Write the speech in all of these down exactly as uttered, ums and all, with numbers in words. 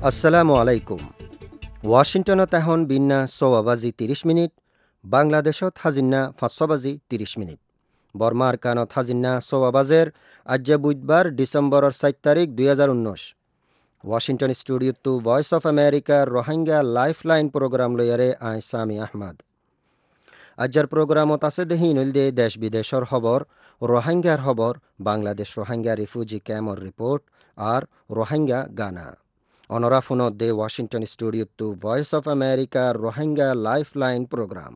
আসসালামু আলাইকুম। ওয়াশিংটনত এখন বিন্যা ছয় বাজি ত্ৰিশ মিনিট, বাংলাদেশত হাজিন্না পাঁচ বাজি ত্ৰিশ মিনিট। বর্মার কানত হাজিন্না ছয় বাজের আজ্যা বুধবার ডিসেম্বরের চার তারিখ দুই হাজার উনিশ। ওয়াশিংটন স্টুডিওত ভয়েস অফ আমেরিকার রোহিঙ্গা লাইফলাইন প্রোগ্রাম লইয়ারে আই সামি আহমদ। আজ্যার প্রোগ্রামত আছে দেহি নইলদে দেশ বিদেশর খবর, রোহিঙ্গার খবর, বাংলাদেশ রোহিঙ্গা রিফিউজি ক্যাম্পর রিপোর্ট আর রোহিঙ্গা গানা। অনরা ফোনত দে ওয়াশিংটন স্টুডিওত ভয়েস অফ আমেরিকার রোহিঙ্গা লাইফলাইন প্রোগ্রাম।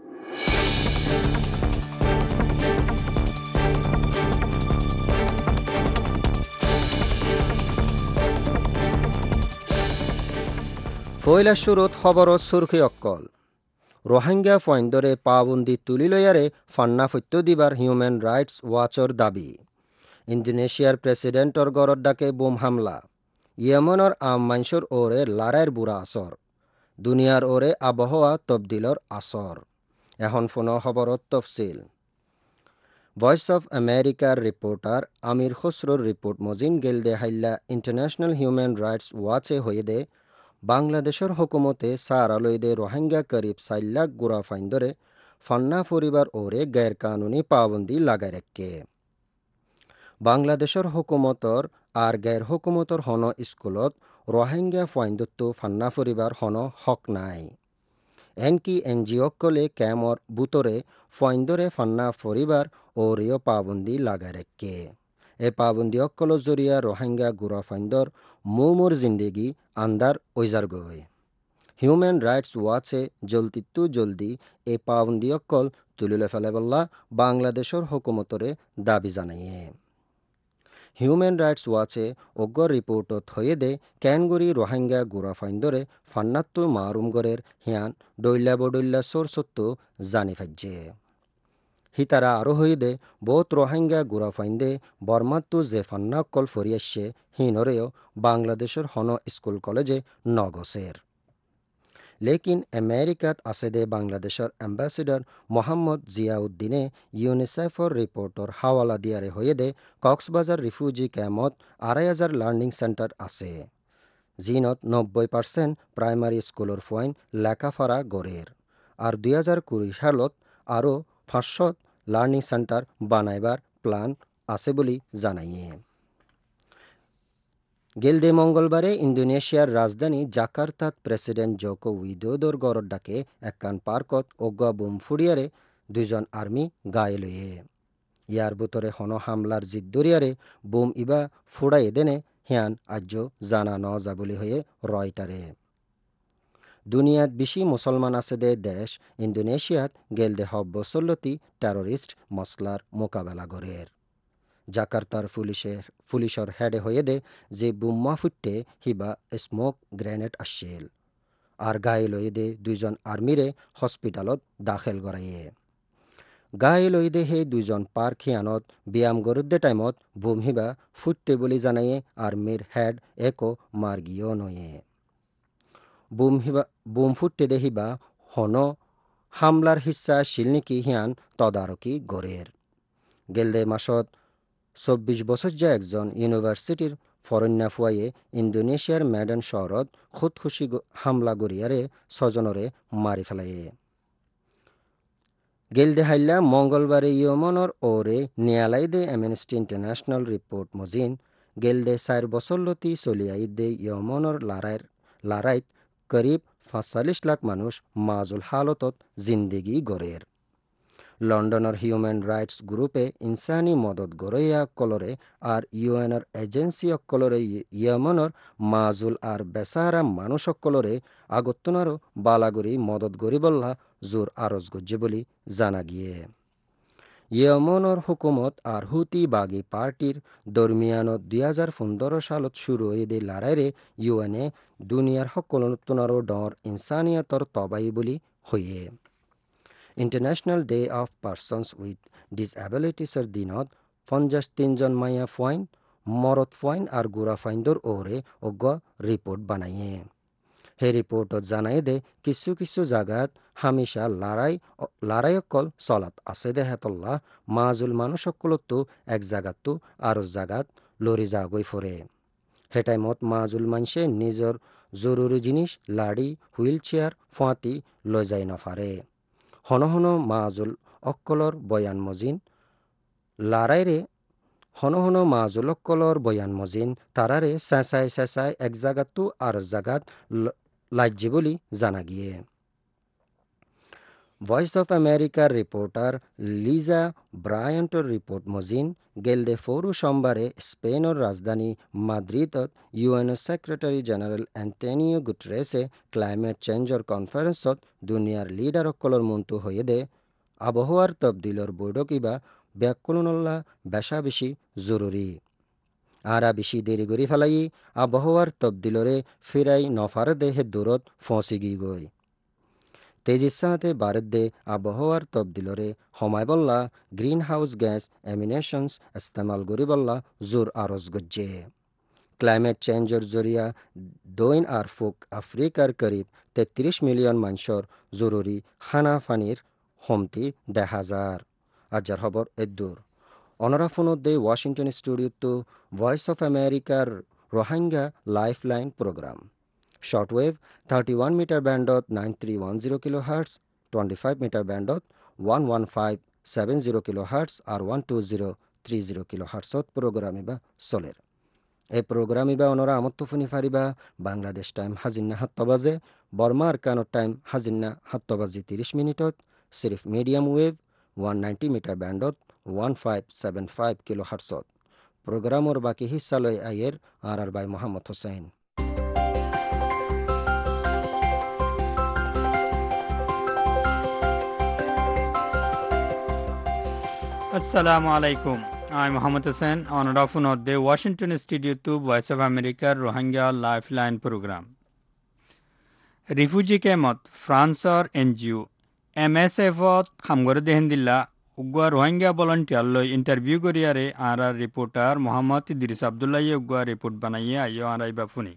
ফয়লা শুরুত খবরত সুরখি অক্কল। রোহিঙ্গা ফয়েন্দরে পাবন্দি তুলি লয়ারে ফান্না ফত্য দিবার হিউম্যান রাইটস ওয়াচর দাবি। ইন্দোনেশিয়ার প্রেসিডেন্টর গড়ত ডাকে বোম হামলা। ইয়েমনের আম মানসুর ওরে লারাইর বুড়া আসর। দুনিয়ার ওরে আবহাওয়া তবদিলর আসর। এখন ফোন খবরত তফসিল। ভয়েস অফ আমেরিকার রিপোর্টার আমির খসরুর রিপোর্ট মজিন গেলদে হাইল্লা ইন্টারন্যাশনাল হিউম্যান রাইটস ওয়াচে হয়ে দে বাংলাদেশের হুকুমতে সার আলইদে রোহিঙ্গা করিব চার লাখ গুড়া ফাইন্দরে ফান্না পরিবার ওরে গैर কানুনি পাবন্দি লাগাই রাখে। বাংলাদেশের হুকুমতর আর গैर হুকুমতর হন স্কুলত রোহিঙ্গা ফাইন্দত্ব ফান্না পরিবার হন হক নাই। এনকি এনজিওকলে ক্যামর বুতরে ফাইন্দরে ফান্না পরিবার ওরিও পাবন্দি লাগাই রাখে। এ পাবন্দি অক্কল জরিয়া রোহিঙ্গা গুড়া ফাইন্দর মুমুর জিন্দেগি আন্দার ওইজার গয়। হিউম্যান রাইটস ওয়াচে জলদিতু জলদি এ পাবন্দি অক্কল তুলিলে ফেলে বললা বাংলাদেশের হুকুমতরে দাবি জানাইয়ে। হিউম্যান রাইটস ওয়াচে অগ্র রিপোর্টত হয়ে দে ক্যানগুড়ি রোহিঙ্গা গুড়া ফাইন্দরে ফান্নাত্তু মারুমগরের হিয়ান ডইল্লা বডইল্লা সোর সত্তু জানি ফাইজে। হিতারা আরও হয়ে দে বহুত রোহিঙ্গা গুড়া ফাইন্দে বর্মাত্তু যে ফান্না কল ফরিয়াসে হিনরেও বাংলাদেশের হন স্কুল কলেজে নগসের। লেকিন আমেরিকাত আছে দে বাংলাদেশের অ্যাম্বাসেডর মোহাম্মদ জিয়াউদ্দিনে ইউনিসেফর রিপোর্টর হাওয়ালা দিয়ারে হয়ে দে কক্সবাজার রিফিউজি ক্যাম্পত আড়াই হাজার লার্নিং সেন্টার আছে। জিনত নব্বই পার্সেন্ট প্রাইমারি স্কুলের ফয়েন লেখাফাড়া গড়ের। আর দুই হাজার কুড়ি সালত আরও পাঁচশত লার্নিং সেন্টার বানাইবার প্ল্যান আছে বলে জানাইয়ে। গেলদে মঙ্গলবারে ইন্দোনেশিয়ার রাজধানী জাকার্তাত প্রেসিডেন্ট জোকো উইদোদোর গড়ত ডাকে একখান পার্কত অজ্ঞা বোম ফুড়িয়ারে দুইজন আর্মি গায়ে লয়ে। ইয়ার ভিতরে হন হামলার জিদ দরিয়ারে বোম ইবা ফুড়াই দেনে হিয়ান আজ্য জানা ন যাবলি হয়ে রয়টারে। দুনিয়াত বেশি মুসলমান আছে দে দেশ ইন্দোনেশিয়াত গেলদে হব বছরলতি টেরোরিস্ট মশলার মোকাবেলা গড়ের। জাকার্তার পুলিশের পুলিশর হেডে হয়ে দে যে বোম্মা ফুটে হিবা স্মোক গ্রেনেড আসছিল। আর গায়ে লয়ে দে দুইজন আর্মিরে হসপিটালত দাখেল করাইয়ে। গায়ে লয়ে দে হে দুইজন পার খিয়ানত ব্যায়াম গরুদ্দে টাইমত বোম হিবা ফুটে বলে জানাইয়ে আর্মির হেড একো মার গিয়েও নয়ে। বোম হিবা বোম ফুটে দে হিবা হন হামলার হিস্সা শিলনিকি হিয়ান তদারকি গড়ের। গেলদে মাসত চব্বিশ বছর যে একজন ইউনিভার্সিটির ফরন্যা ফুয়াইয়ে ইন্দোনেশিয়ার ম্যাডান শহরত খুদখুশি হামলা গড়িয়ারে ছজনরে মারি ফেলাইয়ে। গেলদে হাইল্লা মঙ্গলবারে ইয়মনর ওরে নিয়ালাই দে অ্যামনেস্টি ইন্টারন্যাশনাল রিপোর্ট মজিন গেলদে চার বছর লতি চলিয়াই দে ইয়মনর লারাইর লারাইত করিব পাঁচচল্লিশ লাখ মানুষ মাজুল হালতত জিন্দেগি গড়ের। লন্ডনের হিউম্যান রাইটস গ্রুপে ইনসানি মদত গড়ইয়া কলরে আর ইউএনর এজেন্সি অকলরে ইয়মনর মাজুল আর বেসাহারা মানুষ অকলরে আগত্তনারও বালাগুড়ি মদত গরিবল্লা জোর আরজ গজ্জে বলি জানা গিয়ে। ইয়মনর হুকুমত আর হুতি বাগি পার্টির দরমিয়ানত দুই হাজার পনেরো সালত শুরু হয়ে দে লড়াইরে ইউএনএ দুনিয়ার সকলতনারও ডর ইনসানিয়তর তবাই বলি হইয়ে। International day of persons with ডিসএবিলিটিসের দিনত পঞ্চাশ তিনজন মাইয়া ফাইন মরত ফাইন আর গুড়া ফাইন্দর ওরে অজ্ঞ রিপোর্ট বানাইয়ে। হে রিপোর্টত জানাই দে কিছু কিছু জাগাত হামিশা লড়াই লড়াই অকল চলাত আছে দে হেতল্লা মাজুল মানুষ অকলতো এক জাগাতো আর জাগাত লরি যাগৈ ফরে। হেটাই মত মাজুল মানসে নিজর জরুরি জিনিস লাড়ি হুইল চেয়ার ফাঁতি লই যাই নফারে হন হন মাজুল অক্কলর বয়ান মজিন লারাইরে হন হন মাজুল অক্কলর বয়ান মজিন তারারে চেঁচাই চেঁচাই এক জাগাতো আর জাগাত লাজ্যে বলি জানা গিয়ে ভয়েস অফ আমেরিকার রিপোর্টার লিজা ব্রায়ান্টর রিপোর্ট মজিন গেলদে ফৌরু সোমবারে স্পেনের রাজধানী মাদ্রিদত ইউএনও সেক্রেটারি জেনারেল অ্যান্টনিও গুটরেসে ক্লাইমেট চেঞ্জর কনফারেন্সত দুনিয়ার লিডারসকলৰ মন্তু হয়ে দে আবহাওয়ার তবদিলর বৈঠকিবা ব্যাকুলনল্লা বেশা বেশি জরুরি আরা বেশি দেরি করে ফেলাই আবহাওয়ার তবদিলরে ফিরাই নফার দেহে দূরত ফসি গি গই তেজির সাথে ভারত দে আবহাওয়ার তবদিলরে হমায় বল্লা গ্রিন হাউস গ্যাস এমিনেশনস ইস্তেমাল করি বল্লা জোর আরজ গজ্জে ক্লাইমেট চেঞ্জর জরিয়া দৈন আর ফুক আফ্রিকার করিব তেত্রিশ মিলিয়ন মানুষের জরুরি খানা ফানির হমতি দেখা যার আজার খবর এদুর অনরাফোনত দে ওয়াশিংটন স্টুডিওতো ভয়েস অফ আমেরিকার Rohingya lifeline programme shortwave thirty-one meter bandot nine three one zero kilohertz twenty-five meter bandot one one five seven zero kilohertz আর one two zero three zero kilohertz প্রোগ্রামে বা চলের এই প্রোগ্রামে বা অনরা আমত্ত ফুনি ফারিবা বাংলাদেশ টাইম হাজিন্না সাতটা বাজে বর্মা আরকানোর টাইম হাজিন্না সাতটা বাজে তিরিশ মিনিটত সিরিফ medium wave one ninety metre ব্যান্ডত one five seven five kilohertz প্রোগ্রামর বাকি হিস্সা লয় আয়ের আর আর বাই Mohammad Hossain Assalamu alaikum. I'm Muhammad Hussain, honor of the Washington Studio to Voice of America Rohingya Lifeline Program. Refugee Kemot, France or N G O, M S F of Hamgor Dehendilla, Ugwa Rohingya volunteer lo interview Goriare, R R reporter Muhammad Idris Abdullah Ugwa report Banaya, Yoanai Bafuni.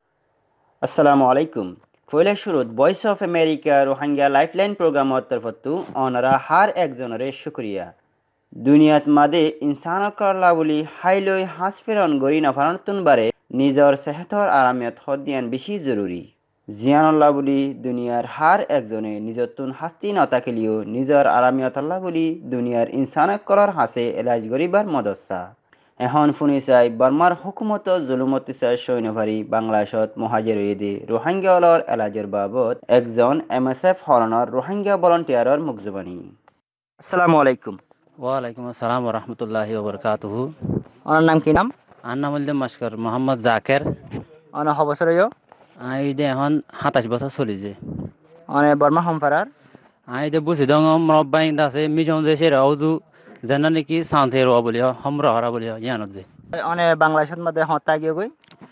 Assalamu alaikum. ফলে শুরুত voice of America Rohingya lifeline programme তরফতু অনরা হার একজনের শুক্রিয়া দুনিয়াত মাদে ইনসানকরলা বলি হাইলই হাস ফেরন গরি নফানতুন বারে নিজর সেহতর আরামিয়ত হদিয়ান বেশি জরুরি জিয়ানল্লাহ বলি দুনিয়ার হার একজনে নিজতুন হাস্তি নতাকেলিও নিজর আরামিয়তল্লাহ বলি দুনিয়ার ইনসানকরর হাসে এলাজ গরিবার মদসা এখন ফুনি চাই বর্মার হুকুমত জুলুমতি চাই সৈন্যভারী বাংলাদেশত মহাজের ইয়েদে রোহিঙ্গাওয়ালর এলাজের বাবদ একজন এম এস এফ হরণর রোহিঙ্গা ভলান্টিয়ারর মুখজবানি আসসালামু আলাইকুম ওয়ালাইকুম আসসালাম ওয়া রাহমাতুল্লাহি ওয়া বারাকাতুহু ওনার নাম কি নাম আর নাম হইল মাস্কার মোহাম্মদ জাকের অন হবসর ইয়ো আই দে এখন সাতাশ বছর চলি যে অনে বর্মা হমফারার আই দে বুঝি দং মরব্বাই দাসে মিজন যে সে রাউজু জানা নাকি সানসে র বলি হমরা হরা বলি ইয়ানত যে অনে বাংলাদেশত মধ্যে হতা গিয়ে গই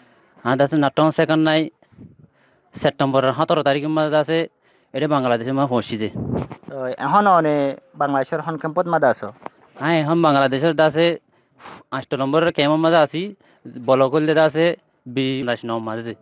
আর দাসে নাটক সেকেন্ড নাই সেপ্টেম্বরের সতেরো তারিখের মধ্যে আছে এটা বাংলাদেশে মা পৌঁছি যে তো এখন অনে বাংলাদেশের হন ক্যাম্পত মাদা আছো হ্যাঁ এখন বাংলাদেশের দাসে আষ্ট নম্বরের ক্যাম্পের মধ্যে আছি বলকল দে দাসে বিশ নম্বর মাঝে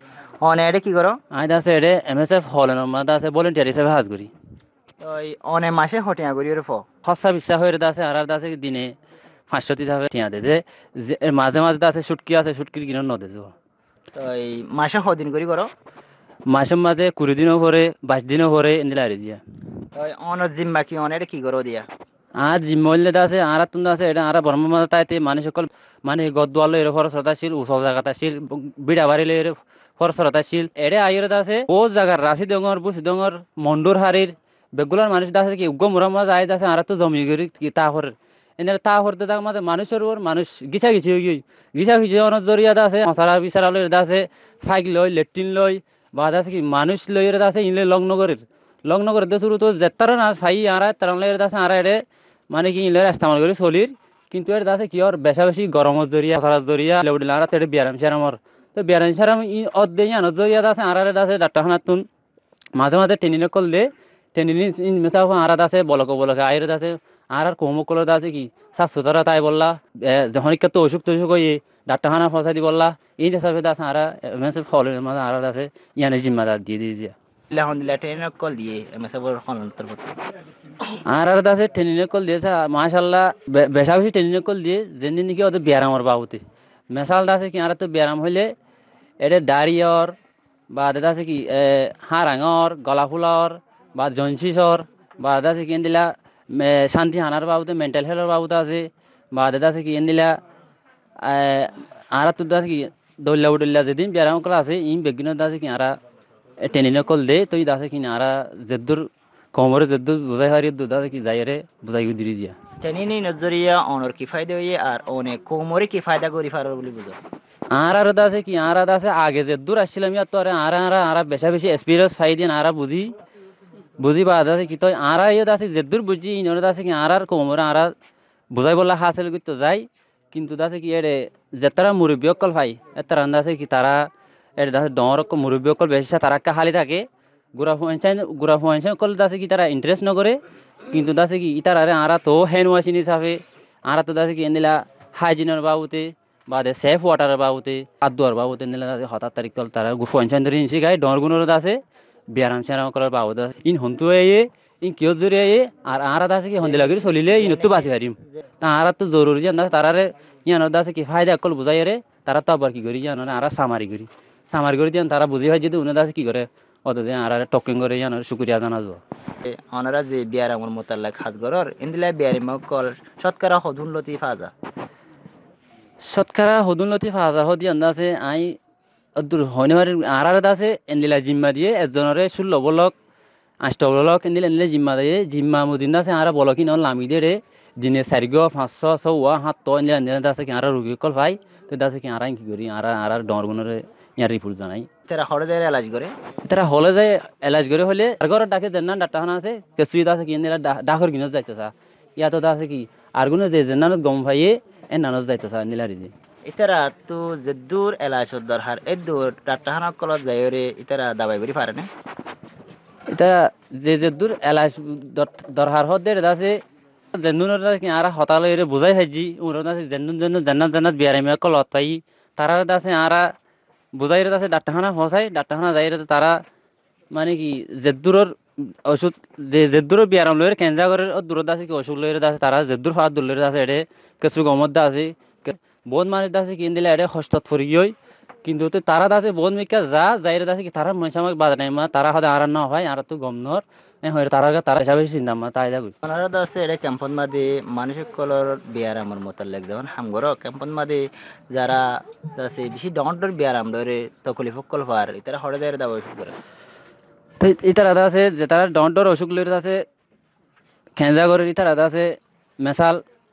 অনে এটা কি করো আই দাসে এটা এম এস এফ হলের মধ্যে আছে ভলেন্টিয়ার হিসেবে হাজ করি ওই অনে মাসে হটিয়া করি ওর ফ খসা বিশ্বাস হয়ে দাসে আর দাসে দিনে পাঁচশো হিসাবে টিয়া দে যে মাঝে মাঝে দাসে সুটকি আছে সুটকির কিনো নদে যাব তো এই মাসে হদিন করি করো মাসে মাঝে কুড়ি দিনও পরে বাইশ দিনও পরে এনে আরে দিয়া ওই অন জিম্মা কি অনে এটা কি করো দিয়া আর জিম্মল্লে দাসে আর তুন দাসে এটা আর বর্ম মাঝে তাইতে মানুষ সকল মানে গদওয়াল এর ফরসতাশীল উসল জায়গাতাশীল বিড়া বাড়িলে এর ফরসতাশীল এরে আইর দাসে ও জায়গার রাশি ডঙর বুসি ডঙর মন্ডুর হারির বেগুলার মানুষ দাসে কি উগ্র মুরাম মাঝে আই দাসে আর তো জমি গরি কি তাহর এনে তাহর দে দাগ মাঝে মানুষের ওর মানুষ গিছা গিছি হই গই গিছা গিছি অনত জরিয়া দাসে মশলা বিছারা লই দাসে ফাইক লই লেট্রিন লই বা দাসে কি মানুষ লই এর দাসে ইনলে লগ্নগরের লগ্নগর দে শুরু তো যেতার না ফাই আর তার লই এর দাসে আর এরে মানে কি ইনলে ইস্তেমাল করি চলির কিন্তু এর দাসে কি ওর বেশা বেশি গরমত জরিয়া খরাত জরিয়া লেউডিলা আর তেড়ে বিয়ারাম শারামর তো বিয়ারাম শারাম ই অদ দেই আনত জরিয়া দাসে আর এর দাসে ডাক্তারখানাত তুন মাঝে মাঝে টেনিনে কল দে টেনিনি ইন মেসা আর দাসে বলক বলক আইর দাসে আর আর কোমক কল দাসে কি সাফ সুতরা তাই বললা যখন ইকা তো অসুখ তসুখ হই ডাক্তারখানা ফসাই দি বললা এই হিসাবে দাসে আর মেসে ফলে মাঝে আর দাসে ইয়ানে জিম্মাদার দিয়ে দিয়ে দিয়া আলহামদুলিল্লাহ ট্রেনে কল দিয়ে এমএস এর হন তরফত আর আর দাসে ট্রেনিনে কল দিয়েছে মাশাআল্লাহ বেশা বেশি ট্রেনিনে কল দিয়ে যেদিন নাকি ওদের বিয়ারামর বাবুতে মেসাল দাসে কি আর তো ব্যায়াম হইলে এটা ডারিয়র বা দাসে কি হাড়াঙর গলা ফুলর বা জনসিসর বা দাসে কি দিলা শান্তি হানার বাবুতে মেন্টাল হেলথর বাবুতে আছে বা দাসে কি দিলা আর তো দাসে কি দৌল্লা উডল্লা যেদিন ব্যায়াম করা আছে ইন বেগিন দাসে কি আর টেনিন কল দে তুই দাসে কি আর যেদুর কোমরে যেদুর বুঝাই হারি দু দাসে কি যাইরে বুঝাই দিরি দিয়া টেনিনি নজরিয়া অনর কি ফায়দা হইয়ে আর অনেক কোমরে কি ফায়দা করি ফারো বলি বুঝো আর আর দাসে কি আর দাসে আগে যে দূর আসছিলাম ইয়া তো আর আর আর আর বেশা বেশি এক্সপিরিয়েন্স ফাই দিন আর বুঝি বুঝি বা দাসে কি তো আর ইয়ে দাসে যে দূর বুঝি ইনর দাসে কি আর আর কোমরে আর বুঝাই বলা হাসিল করতে যাই কিন্তু দাসে কি এর যে তারা মুরব্বী অকল ভাই এত দাসে কি তারা এর দাসে ডর মুরব্বী অকল বেশি তারা খালি থাকে গুড়া ফুয়াইন গুড়া ফুয়াইন অকল দাসে কি তারা ইন্টারেস্ট নকরে কিন্তু দাসে কি ইতার আরে আর তো হ্যান্ড ওয়াশিং হিসাবে আর তো দাসে কি এনিলা হাইজিনের বাবুতে বা দে সেফ ওয়াটারের বাবুতে আদুয়ার বাবুতে নিলা হঠাৎ তারিখ তল তারা ফুয়াইন ধরে ইনসি গাই ডরগুনোর দাসে ব্যায়াম স্যারাম করার বাবু দাস ইন হন্তু এ ইন কিয় জোরে এ আর আর দাসে কি হন্দি লাগি চলিলে ইন তো বাঁচি পারিম তা আর তো জরুরি জান তারারে ইয়ানোর দাসে কি ফায়দা অকল বুঝাই রে তারা তো আবার কি করি জানো না আর সামারি করি সামারি করে দিয়ান তারা বুঝি হয় যদি উনি দাসে কি করে অত দিন আর টকিং করে জানোর শুক্রিয়া জানা যাও অনারা যে বিয়ারামর মোতাল্লাক হাজগরর ইন্দিলা বিয়ারিম কল শতকরা হদুল্লতি ফাজা শতকরা হদুল্লতি ফাজা হদি আন্দাজে আই দূর হইনার আর আর দাসে এন্দিলা জিম্মা দিয়ে একজনরে ষোলো বলক আষ্ট বলক এন্দিলা এন্দিলা জিম্মা দিয়ে জিম্মা মুদিন দাসে আর বলকি ন লামি দে রে দিনে চারিগ পাঁচশো ছৌয়া সাত এন্দিলা এন্দিলা দাসে কি আর রুগী কল ভাই তো দাসে কি আর কি করি আর আর ডর গুণরে ইয়ার রিপোর্ট জানাই তারা হরে দেয় এলাজ করে তারা হলে যায় এলাজ করে হলে আর ঘর ডাকে দেন ডাক্তারখানা আছে কেসুই দাসে কি এন্দিলা ডাকর কিনত যাইতেছা ইয়া তো দাসে কি আর গুণ যে জেনানত গম ভাইয়ে এ নানত যাইতেছা এন্দিলা রিজি ইতারা তো যে দূর এলাজ দরহার এ দূর ডাক্তারখানা কলত যাইরে ইতারা দাবাই করি পারে না এটা যে যে দূর এলাচ দরহার হদ দে দাসে জেনুনের দাসে কি আর হতালে এর বুঝাই হাজি উর দাসে জেনুন জেনুন জান্নাত জান্নাত বিয়ারিমে কলত পাই তারা দাসে আর বুঝাই রে দাসে ডাক্তারখানা হসাই ডাক্তারখানা যাই রে তারা মানে কি জেদুরর ওষুধ যে জেদুরর বিয়ারাম লয়ের কেঞ্জা করে দূর দাসে কি ওষুধ লয়ের দাসে তারা জেদুর ফাদ দূর লয়ের দাসে এডে কিছু গমত দাসে বহুত মানে দাসে কি দিলে এডে হস্তত ফরিয়ই কিন্তু তো তারা দাসে বহুত মিকা যা যাইরে দাসে কি তারা মনসামক বাদ নাই মা তারা হদে আর না হয় আর তো গমনর হয় তারা তারা হিসাবে চিন্তা মা তাই যা ওনারা দাসে এটা ক্যাম্পন মাদে মানসিক কলর বিয়ারামর মোতাল্লাক যেমন হামগর ক্যাম্পন মাদে যারা দাসে বেশি ডন্টর বিয়ারাম ধরে তকলিফ কল পার ইতারা হরে দেয় দাবা ওষুধ করে তো ইতারা দাসে যে তারা ডন্টর অসুখ লইরে দাসে খেঞ্জা করে ইতারা দাসে মেসাল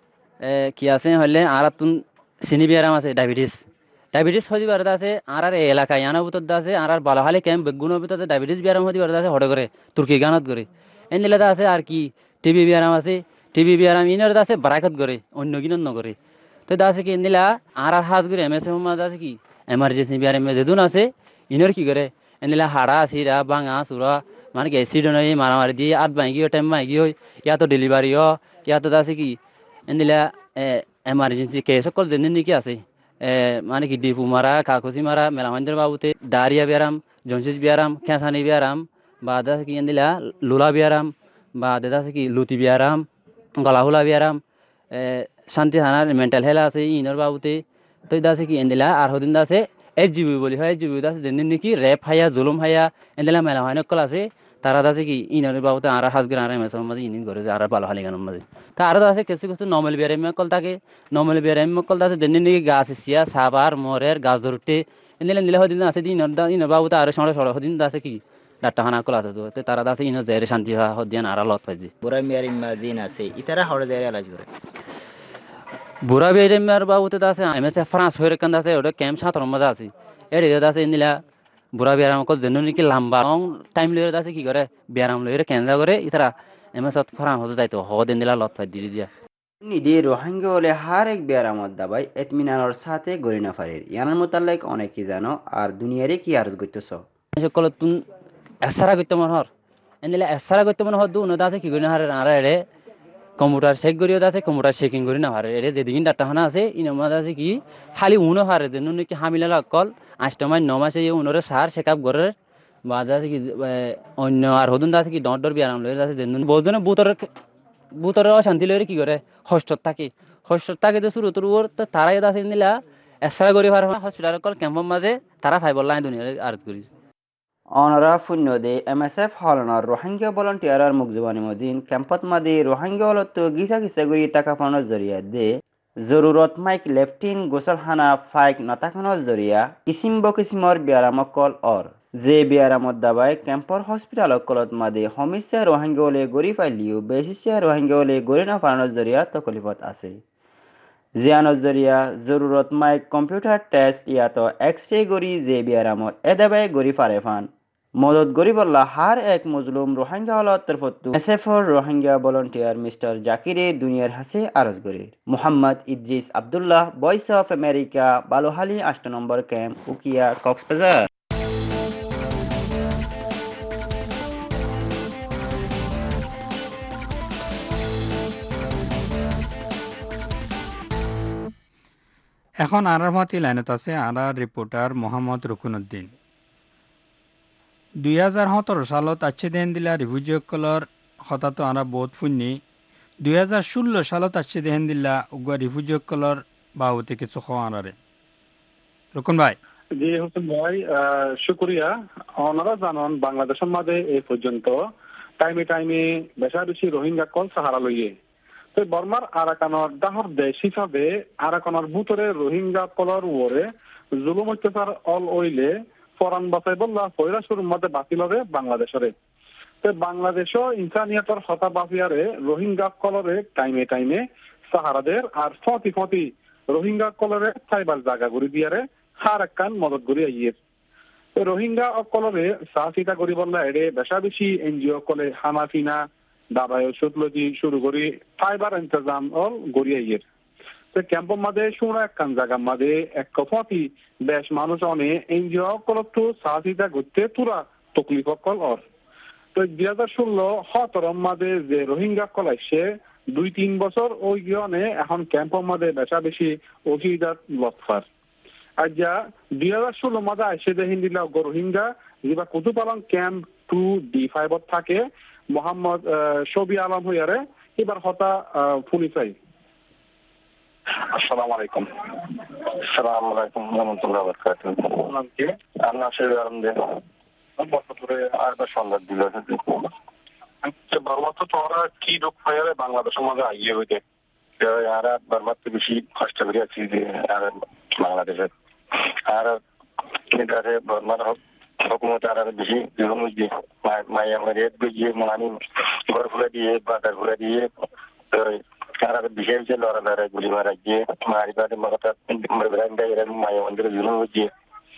কি আছে হলে আর তুন চিনি বিয়ারাম আছে ডায়াবেটিস ডায়াবেটিস হতে পারে আছে আর আর এলাকায় আনার ভিতর আছে আর আর বালাহালি ক্যাম্প বেগুনের ভিতরে ডায়াবেটিস বিয়ারাম হতে পারে আছে হঠাৎ করে তুর্কি গানত করে এন দিলে আছে আর কি টিবি বিয়ারাম আছে টিবি বিয়ারাম ইনার আছে বারাকত করে অন্য কিনত নকরে তো আছে কি এন দিলা আর আর হাজ করে এম এস এম আছে কি এমার্জেন্সি বিয়ারাম যেদুন আছে ইনর কি করে এন দিলা হাড়া সিরা বাঙা চুরা মানে কি অ্যাক্সিডেন্ট হয়ে মারামারি দিয়ে আট ভাঙি টাইম ভাঙি হয় ইয়াতো ডেলিভারি হ ইয়াতো আছে কি এন দিলা এমার্জেন্সি কেস সকল যেন নাকি আছে মানে কি ডিপু মারা কাকুচি মারা মেলামান্দের বাবুতে ডায়রিয়া বিয়ারাম জনসিস বিয়ারাম খেসানি বিয়ারাম বা দাসে কি দিলা লুলা বিয়ারাম বা দাসে কি লুতি বিয়ারাম গলাহুলা বিয়ারাম শান্তি থানার মেন্টাল হেলথ আছে ইনর বাবুতে তো দাসে কি দিলা আর হদিন দাসে এস জিবি বলি হয় এস জিবি দাসে যেন নাকি রেপ হাইয়া জুলুম হাইয়া দিলা মেলামাইন কল আছে তারা দাসে কি ইনর বাবুতে আর হাজগর আর মেসের মাঝে ইনিন করে আর ভালো হালি গানের মাঝে তা আরো আছে কিছু কিছু নর্মাল বিয়ারাম কল থাকে নর্মাল বিয়ারাম কল আছে যেন নাকি গাছ সিয়া সাবার মরের গাছ ধরতে এদিন নিলে হদিন আছে দিন ইনর বাবুতে আর সড়ে সড়ে হদিন আছে কি ডাক্তারখানা কল আছে তো তারা দাসে ইনর জেরে শান্তি হদিয়ান আর লত পাইছে বুড়া মিয়ারিম দিন আছে ইতারা হরে দেয় এলাজ করে বুড়া বিয়ারাম বাবুতে আছে এম এস এ ফ্রান্স হয়ে কান আছে ওটা ক্যাম্প সাঁতর মজা আছে এড়ে আছে নিলা বুড়া বিয়ারাম কল যেন নাকি লম্বা লং টাইম লইরে আছে কি করে বিয়ারাম লইরে কেঞ্জা করে ইতারা এম এস ফ্রান্স হতে যাইতো হদিন দিলা লত পাই দিয়ে দিয়া নিদে রোহিঙ্গা হলে হার এক বেয়ারামত দাবাই এতমিনানোর সাথে গড়ি না ফারির ইয়ানার মোতাল্লাক অনেক কি জানো আর দুনিয়ারে কি আরজ করতেছ সকল তুন এসারা করতে মন হর এনিলে এসারা করতে মন হর দু নদা আছে কি গরি না হারে আর এড়ে কম্পিউটার চেক করিও আছে কম্পিউটার চেকিং করি না হারে এড়ে যেদিন ডাক্তারখানা আছে ইনমাদ আছে কি খালি উনো হারে যেন নাকি হামিলা কল আষ্টমাই ন মাসে উনরে সার চেকআপ করে বা আছে কি অন্য আর হদুন আছে কি ডর ডর বিয়ারাম লই আছে যেন বহুজনে বুতর বুতর অশান্তি লইরে কি করে হস্টত থাকে হস্টত থাকে তো শুরু তোর তো তারাই আছে নিলা এক্সট্রা করি পার হসপিটাল কল ক্যাম্পৰ মাঝে তারা ফাইবর লাইন দুনিয়ার আর্জ করি অনরা ফুন্যদে এম এস এফ হলনর রোহিঙ্গা ভলান্টিয়ার মুগজবানি মদিন ক্যাম্পত মাদে রোহিঙ্গা হলত গিসা গিসা গরি তাকাফানোর জরিয়া দে জরুরত মাইক লেফটিন গোসলখানা ফাইক নতাখানোর জরিয়া কিসিম ব কিসিমর বিয়ারামকল অর যে বিয়ারামত দাবাই ক্যাম্পর হসপিটাল কলত মাদে সমস্যা রোহিঙ্গা হলে গরি ফাইলিও বেশিসা রোহিঙ্গা হলে গরি না ফানোর জরিয়া তকলিফত আছে জিয়ানোর জরিয়া জরুরত মাইক কম্পিউটার টেস্ট ইয়াতো এক্স রে গরি যে বিয়ারামত এদাবাই গরি ফারে ফান মদত গরিবল্লা হার এক মজলুম রোহিঙ্গা হলত তরফত্তু এসএফর রোহিঙ্গা ভলান্টিয়ার মিস্টার জাকিরে দুনিয়ার হাসে আরজ গরির Mohammad Idris Abdullah voice of America Balukhali আষ্ট নম্বর ক্যাম্প উকিয়া কক্সবাজার। এখন আরার মাতি লাইনত আছে আরার রিপোর্টার মোহাম্মদ রুকুনুদ্দিন। দুই হাজার সতেরো সালত আচ্ছে দেন দিলা রিফিউজিসকলর কথা তো আরা বহুত শুনি। দুই হাজার ষোলো সালত আচ্ছে দেন দিলা উগুয়া রিফিউজিসকলর বাবুতে কিছু খাওয়ারে রুকুন ভাই। জি হোসেন ভাই, শুক্রিয়া। ওনারা জানান বাংলাদেশের মাঝে এই পর্যন্ত টাইমে টাইমে বেশা বেশি রোহিঙ্গা কল সাহারা লইয়ে তো বর্মার আরাকানর দাহর দেশ হিসাবে আরাকানর ভিতরে রোহিঙ্গা কলর ওরে জুলুম অত্যাচার অল ওইলে ফরান বাসাই বললা ফৈরাসুর মধ্যে বাতিল হবে বাংলাদেশরে। তো বাংলাদেশও ইনসানিয়াতর হতা বাফিয়ারে রোহিঙ্গা কলরে টাইমে টাইমে সাহারাদের আর ফতি ফতি রোহিঙ্গা কলরে সাইবার জায়গা ঘুরি দিয়ারে হার একখান মদত করি আইয়ে রোহিঙ্গা অকলরে সাহসিতা করি বললা এড়ে বেশা বেশি এনজিও কলে হামাফিনা দাবায় ওষুধ লজি শুরু করি ফাইবার ইন্তজাম অল গড়ি আইয়ে তো ক্যাম্পের মাঝে শুনো একখান জায়গার মাঝে এক কফতি বেশ মানুষ অনে এনজিও কলতো সাহসিতা করতে পুরা তকলিফ কল অর তো দুই হাজার ষোলো সতেরোর মাঝে যে রোহিঙ্গা কল আসছে দুই তিন বছর ওই গিয়নে এখন ক্যাম্পের মাঝে বেশা বেশি অসুবিধার লতফার আর যা দুই হাজার ষোলো মাঝে আসে দেখেন দিলা রোহিঙ্গা যেবা কুতুপালং ক্যাম্প টু ডি ফাইভত থাকে মোহাম্মদ শবি আলম হইয়ারে এবার হতা ফুলিফাই। আসসালামু আলাইকুম। আসসালামু আলাইকুম ওয়া রাহমাতুল্লাহি ওয়া বারাকাতুহু। নাম কি? আল্লাহ শরীর আলম দে। বর্তমানে আরবা সংবাদ দিল আচ্ছা বর্মাত তোরা কি রোগ পাইলে বাংলাদেশের মাঝে আইয়ে হইতে আর বর্মাত বেশি কষ্ট করে আছি যে আর বাংলাদেশের আর এটারে বর্মার হুকুমত আর বেশি জীবন দিয়ে মায়া মেরে দিয়ে মানি ঘর ঘুরে দিয়ে বাজার ঘুরে দিয়ে আর বিশেষ যে লড়া লড়াই গুলি মারা গিয়ে মারিবাদের মতো মায়া মন্দিরে জীবন দিয়ে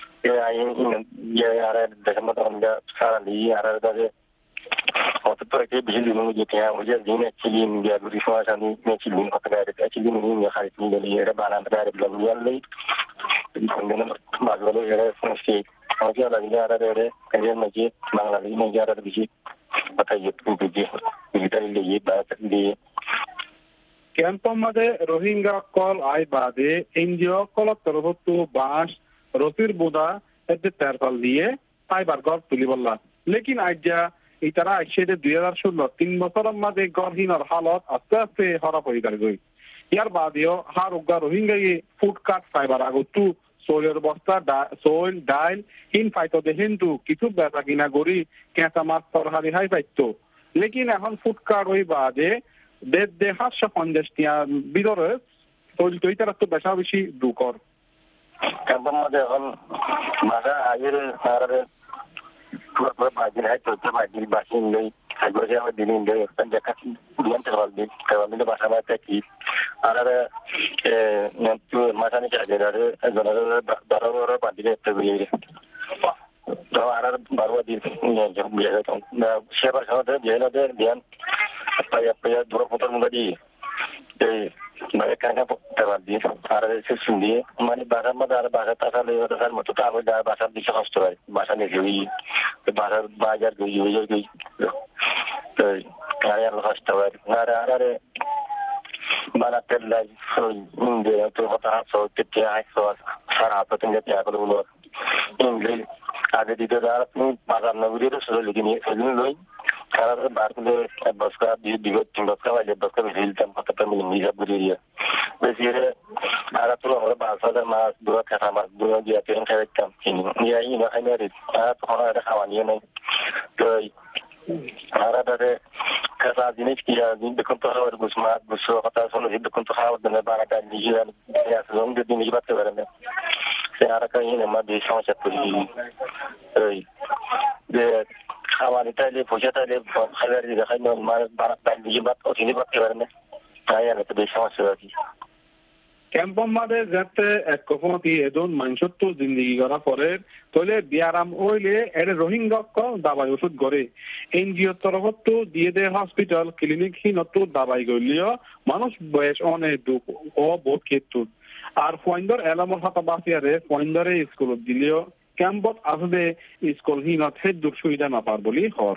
আর দেশের মতো আমরা সারা দিয়ে আর অতঃপর কে বেশি জীবন যেতে ওই দিন একচুয়ালি ইন্ডিয়া গুলি সমাজ আমি একচুয়ালি কথা গাড়ি একচুয়ালি নিয়ে খাই নিয়ে এটা বানাতে গাড়ি লাগলেই বাজলো এরা সমস্যা আমাকে লাগলে আর এর এর মধ্যে বাংলাদেশ মধ্যে আর বেশি কথা দিয়ে ডিজিটালি দিয়ে বাত দিয়ে ক্যাম্পের মাঝে রোহিঙ্গা কল আই বাদে এনজিও কল তরফতু বাঁশ রতির বোদা এতে তেরপাল দিয়ে ফাইবার ঘর তুলি বললা লেকিন আজ্ঞা ইতারা আইসে দুই হাজার ষোলো তিন বছরের মাঝে গড়হীনর হালত আস্তে আস্তে হরা পড়ি গই ইয়ার বাদেও হার উগা রোহিঙ্গা ফুড কাট ফাইবার আগতু সোলের বস্তা সোল ডাইল হিন ফাইতো দেখেন তো কিছু বেচা কিনা করি কেঁচা মাছ তরহারি হাই পাইতো লেকিন এখন ফুড কাট ওই বাদে দেড় দেড় সাতশো পঞ্চাশ টিয়া ভিতরে তৈরি তৈরি তারা তো বেশা বেশি দুকর ক্যাম্পের মাঝে এখন মাঝে আগের আর পুরো পুরো বাজির হাই চলতে বাজির বাসিন নেই সাইকেল আমার দিন নেই দেখা দিলাম তেল দিন তেল দিলে বাসা মাছ কি আর মাঝানি চাইলে আর বারো বারো বাজিলে একটা বেরিয়ে আর বারো দিন সেবার সাথে বিহানদের ধ্যান ধরো প্রথম মুখে এই কাঁচা তেল দিয়ে আর সিস্টেম দিয়ে মানে বাসার মধ্যে আর বাসা টাকা লেগে তার মতো তো আবার বাসার দিকে কষ্ট হয় বাসা নিচে ওই বাসার বাজার গই ওই গই আর আর কষ্ট হয় আর আর বানাতে লাগে তো কথা সো তে আইসো সারা হাতে যেতে আগলে বলো ইংলিশ আগে দিতে আর তুমি বাজার নগরীর সরে নিয়ে সেদিন লই আর বারগুলো বসকা দিয়ে দিগত বসকা বাজে বসকা ভিলতাম কতটা মিলে মিজা বুড়িয়া বেশি আর তো আমরা পাঁচ হাজার মাছ দুটো খেতা মাছ দুটো দিয়ে ট্রেন খাইতাম ইয়া ইনা খাইনি আর তখন এটা খাওয়া নিয়ে নেই তো আর তাদের খেতা জিনিস কি দেখুন তো খাওয়ার বুঝ মাছ বুঝছো কথা শুনে দেখুন তো খাওয়ার জন্য বারাটা নিজে জমি জিনিস বাড়তে পারে না সে আর কাহিনী আমার দিয়ে সমস্যা তৈরি ওই যে খাবার তাইলে পয়সা তাইলে খাবার দেখাই মাছ বারাটা নিজে বাদ অতিনি বাড়তে পারে না তাই আর তো বেশ সমস্যা আর কি ক্যাম্পম মাঝে যাতে এক কখনতি এজন মানুষের তো জিন্দগি করা পরে তলে বিয়ারাম হইলে এর রোহিঙ্গক দাবাই ওষুধ করে এনজিওর তরফত তো দিয়ে দে হসপিটাল ক্লিনিক হিনত দাবাই গলিও মানুষ বয়স অনেক দুঃখ ও বহুত কেতু আর ফয়েন্দর এলামর হাতা বাসিয়ারে ফয়েন্দরে স্কুলত দিলেও ক্যাম্পত আসবে স্কুল হিনত হে দুঃখ সুবিধা না পার বলি হর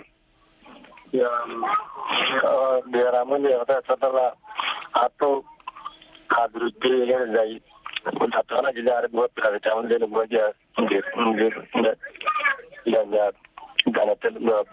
বিয়ারাম হইলে হতা ছাতালা আতো খাদ্রুতে যাই ছাত্ররা যদি আর বহুত প্রায় তেমন দিলে বুঝে গানাতে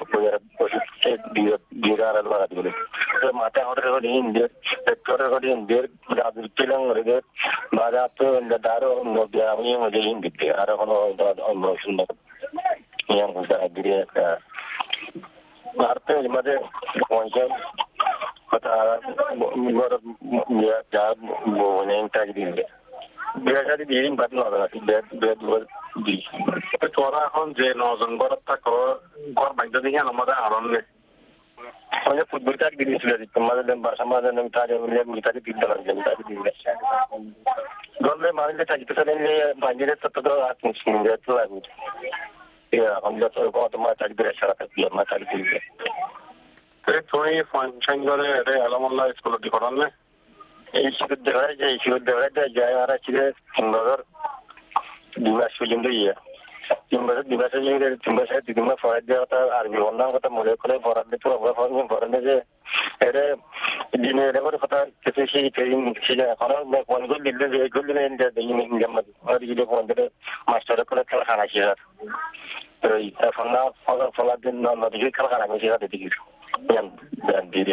বিরার লাগা দিলে মাথা অর্ডার করে ইন্ডিয়া সেক্টর করে ইন্ডিয়ার রাজুতিলাং রে বাজা তো দারো মধ্যে আমি মধ্যে ইন্ডিতে আর কোনো অন্য শুননা ইয়াং বুঝা দিয়ে ভারতে মধ্যে পঞ্চায়েত কথা মোর ইয়া যা বনে ইন্টাগ দিলে বিরাটি দিন বাদ না রাখি বেদ বেদ দি তোরা এখন যে নজন বড় থাকো ঘর বাইরে দিয়ে আমাদের আনন্দে মানে ফুটবলটা দিন ছিল তোমাদের বাসা মাঝে আমি তাজে মিলিটারি দিতে লাগবে মিলিটারি দিলে গলে মারলে তাজিতে চলে বাইরে তো তো আত্মসিং যেত লাগবে ইয়া আমরা তো কত মাস তাজিতে সারা থাকি আমরা তাজিতে দিলে তুমি ফাংশন করে এটা আলমুল্লাহ স্কুল দি করালে এই সুযোগ দেখা যায় এই সুযোগ দেখা যায় যায় আর আছে সুন্দর দিমাস পর্যন্ত ইয়ে তিন বছর দুই মাসের জন্য তিন বছর তিন মাস ফরাদ দেওয়া আরবি অন্যান্য কথা মনে করে ফরাদ দিতে আমরা ফরাদ ফরাদ যে এটা দিনে এটা করে কথা কিছু সেই ট্রেনিং ছিল এখন কোন গোল দিলে যে গোল দিলে ইনকাম আর দিলে কোন দিলে মাস্টার করে খেলা খানা ছিল তো এখন না ফলার ফলার দিন না দিকে খেলা খানা ছিল দিতে কিছু dan diri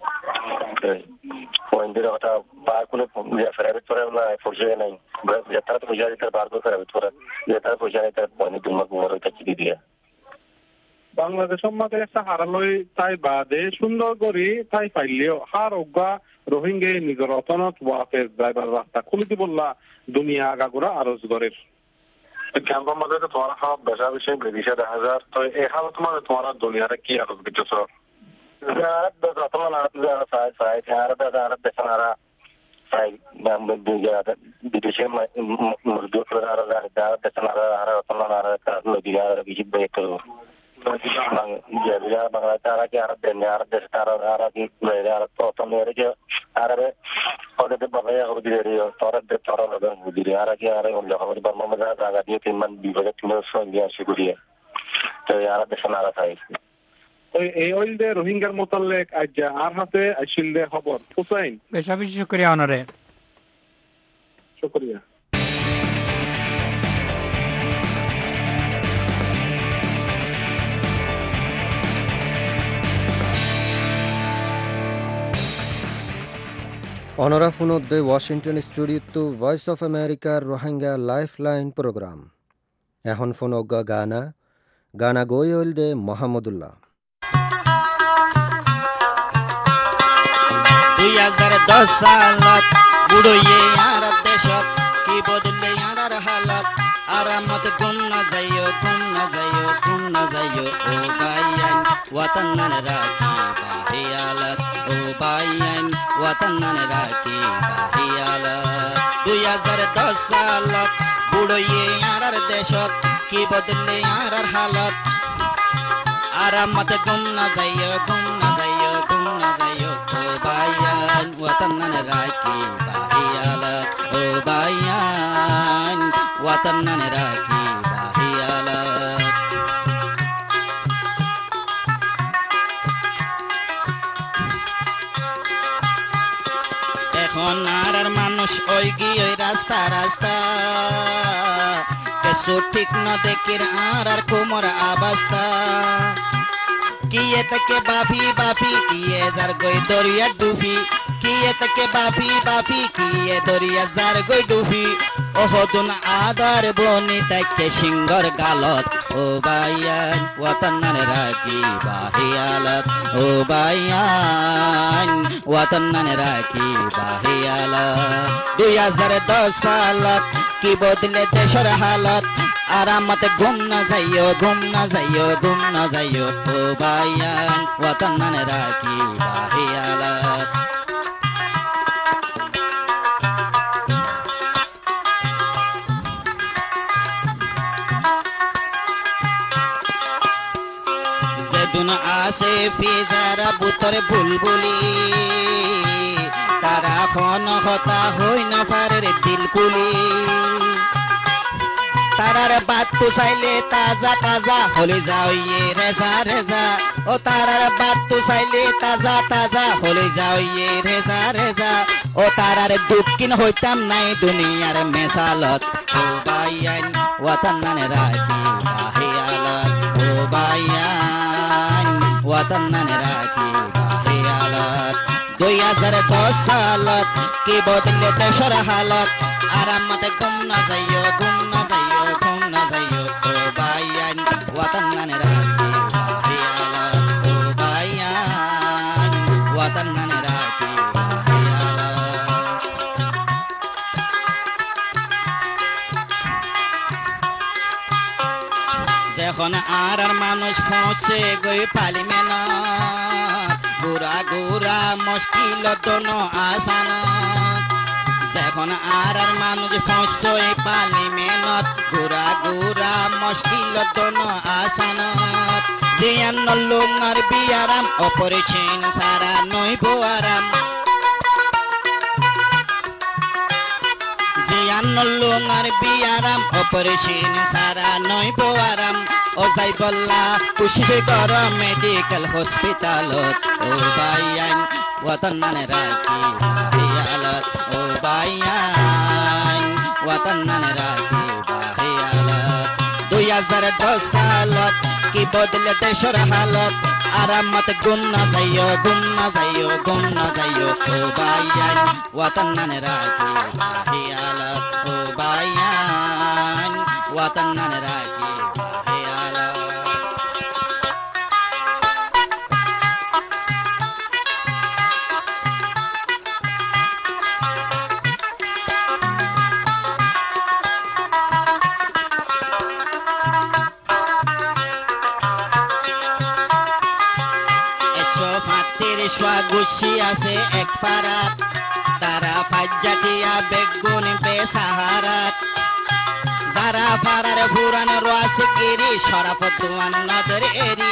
poin diri kata bakule ya ferabit pora na forje nai jatra to jari tar barko ferabit pora jatra pojane tar poin dumma gumaro ta chidi dia বাংলাদেশের মধ্যে সাহারা লই তাই বাদে সুন্দর করি তাই পাইলেও হার অজ্ঞা রোহিঙ্গে নিজের অতনত ওয়াফের ড্রাইভার রাস্তা খুলে দিবল্লা দুনিয়া আগাগোড়া আরজ গরের ক্যাম্পের মধ্যে তো তোমার হাত বেশা বেশি বিশ হাজার তো এই হালত মধ্যে তোমার দুনিয়ারে কি আরজ বিচ্ছ Arab da zaman Arab da say say Arab da Arab da sanara say ben bu ya da bir şey murdu fırara da da da sanara Arab sanara da lo diğer bir şey bekliyor. Bang ya ya Bangladeş Arab Arab da Arab da sanara Arab böyle Arab toplumları ki Arab orada da babaya o diyor sonra da sonra da bu diyor Arab ya Arab onlar haber barmamıza da diye kimden bir böyle kimden sonra ya şükriye. তো Arab da sanara say এই ওইলদে রোহিঙ্গার মোতালেক আজ আর হাতে আইসিলদে খবর হুসাইন বেশ বেশি শুকরিয়া অনারে শুকরিয়া অনরা ফুনদ্দে ওয়াশিংটন স্টুডিওতো ভয়েস অফ আমেরিকার রোহিঙ্গা লাইফলাইন প্রোগ্রাম এখন ফোনজ্ঞা গানা গানা গই ওইলদে মোহাম্মদুল্লাহ দুই হাজার দশ সালত বুড়োয়ে আর দেশত কি বদলে আর হালত আরামত গুম না যাইও গুম না যাইও গুম না যাইও ও বাইয়ান ওয়াতন না রাখি বাহিয়ালত ও বাইয়ান ওয়াতন না রাখি বাহিয়ালত দুই হাজার দশ সালত বুড়োয়ে আর দেশত কি বদলে আর হালত আরামত গুম না যাইও গুম না যাইও গুম না যাইও ও বাইয়ান ওয়াতন না রাখি বাহিয়ালত ও বাইয়ান ওয়াতন না রাখি বাহিয়ালত এখন আর মানুষ ওই গিয়ে রাস্তা রাস্তা কেসু ঠিক না দেখির আর আর কোমর আবাস্তা কিয়ে থেকে বাফি বাফি কিয়ে যার গই দরিয়া ডুফি কিয়ে থেকে বাফি বাফি কিয়ে দরিয়া যার গই ডুফি ওহদুন আদার বনি তাকে সিঙ্গর গালত ও বাইয়ান ওয়াতান্নানে রাখি বাহিয়ালত ও বাইয়ান ওয়াতান্নানে রাখি বাহিয়ালত দুই হাজার দশ সালত কি বদলে দেশের হালত আরামতে ঘুম না যাইও ঘুম না যাইও ঘুম না যাইও ও বাইয়ান ওয়াতান্নানে রাখি বাহিয়ালত যেদিন আসে ফিজারা বুতরে বুলবুলি তারা খন হতা হই না পারে রে দিলকুলি তারার বাত তো চাইলে তাজা তাজা হলে যাও ইয়ে রেজা রেজা ও তারার বাত তো চাইলে তাজা তাজা হলে যাও ইয়ে রেজা রেজা ও তারার দুঃখিন হইতাম নাই দুনিয়ার মেসালত ও বাইয়ান ওয়াতান্নানে রাখি বাহিয়ালত ও বাইয়ান ওয়াতান্নানে রাখি বাহিয়ালত দুই হাজার দশ সালত কি বদলে দেশের হালত আরামতে ঘুম না যাইও ঘুম না যাইও ঘুম না যাইও ও বাইয়ান ওয়াতান্নানে রাখি বাহিয়ালত ও বাইয়ান ওয়াতান্নানে রাখি বাহিয়ালত যখন আর আর মানুষ পৌঁছে গই পালিমেন গুড়া গুড়া মুশকিল দোনো আসান যখন আর আর মানুষ পৌঁছই পার্লিমেন্টত গুড়া গুড়া মুশকিল দোনো আসানত জিয়ান লোনার বিয়ারাম অপরিচিন সারা নইব আরাম জিয়ান লোনার বিয়ারাম অপরিচিন সারা নইব আরাম ও যাই বল্লা কোশিশ কর মেডিকেল হসপিটালত ও বাইয়ান ওয়াতান্নানে রাখি বাহিয়ালত ও বাইয়ান ওয়াতান্নানে রাখি বাহিয়ালত দুই হাজার দশ সালত কি বদলে দেশের হালত আরামত গুম না যাইও গুম না যাইও গুম না যাইও ও বাইয়ান ওয়াতান্নানে রাখি বাহিয়ালত ও বাইয়ান ওয়াতান্নানে রাখি বাহিয়ালত গুছি আছে এক ফারাত তারা ফাজ্জাটিয়া বেগুন বেসাহারাত যারা ফারার ফুরান রাসগিরি শরাফতুয়ান নদর এরি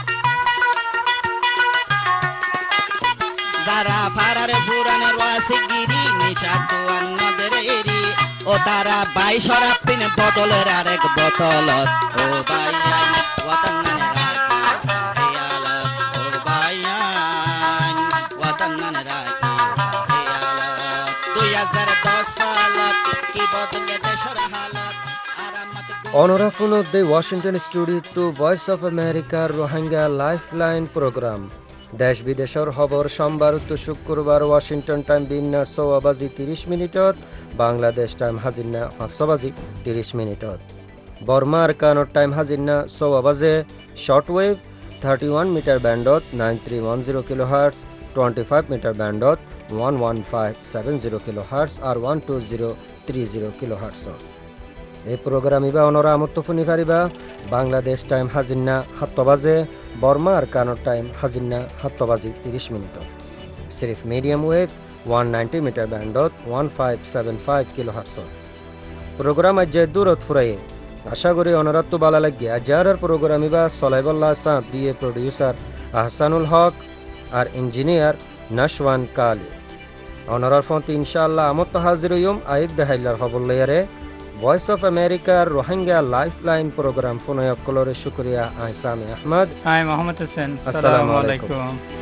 যারা ফারার ফুরান রাসগিরি নিশাতুয়ান নদর এরি ও তারা বাই শরাপিন বদলের আরেক বোতলত ও বাইয়ান ওয়াতান্নানে রাখি বাহিয়ালত ও বাইয়ান ওয়াতান্নানে রাখি বাহিয়ালত দুই হাজার দশ সালত কি বদলে দেশের হালত আরামত অনরাফুন of the Washington studio to Voice of America Rohingya Lifeline program দেশ বিদেশৰ খবৰ সোমবাৰ to শুক্ৰবাৰ ৱাশ্বিংটন টাইম বিন্না ছয় বাজি ত্ৰিশ মিনিটত বাংলাদেশ টাইম হাজিনা পাঁচ বাজি ত্ৰিশ মিনিটত বৰ্মাৰ কানৰ টাইম হাজিনা ছয় বাজে শৰ্টৱেভ থাৰ্টি ওৱান মিটাৰ বেণ্ডত nine three one zero' kilohertz twenty five metre বেণ্ডত one one five seven zero' kilohertz আৰু one two zero' three zero' কিলো হাৰ্টছত এই প্ৰগ্ৰাম ইবা অনৰা আমত্ত শুনি পাৰিবা বাংলাদেশ টাইম হাজিনা সাত বাজে বৰ্মাৰ কানৰ টাইম হাজিনা সাত বাজি ত্ৰিশ মিনিটত সিৰিফ medium wave one ninety metre বেণ্ডত ওৱান ফাইভ ছেভেন ফাইভ কিলো হাৰ্টছত প্ৰগ্ৰাম আজি দূৰত ফুৰায়ে আশা করি অনরাত্ম বালা লাগে আজারের প্রোগ্রাম ইবা সলাইবুল্লাহ সাদ দিয়ে প্রডিউসার আহসানুল হক আর ইঞ্জিনিয়ার নশওয়ান কালি অনরার ফোন ইনশাআল্লাহ আমত হাজির ইয়ম আইক দেহাইলার খবর লয়ারে ভয়েস অফ আমেরিকার রোহিঙ্গা লাইফলাইন প্রোগ্রাম ফোনয়ক কলরে শুকরিয়া আই সামি আহমদ আই মোহাম্মদ হোসেন আসসালামু আসসালামু আলাইকুম। আলাইকুম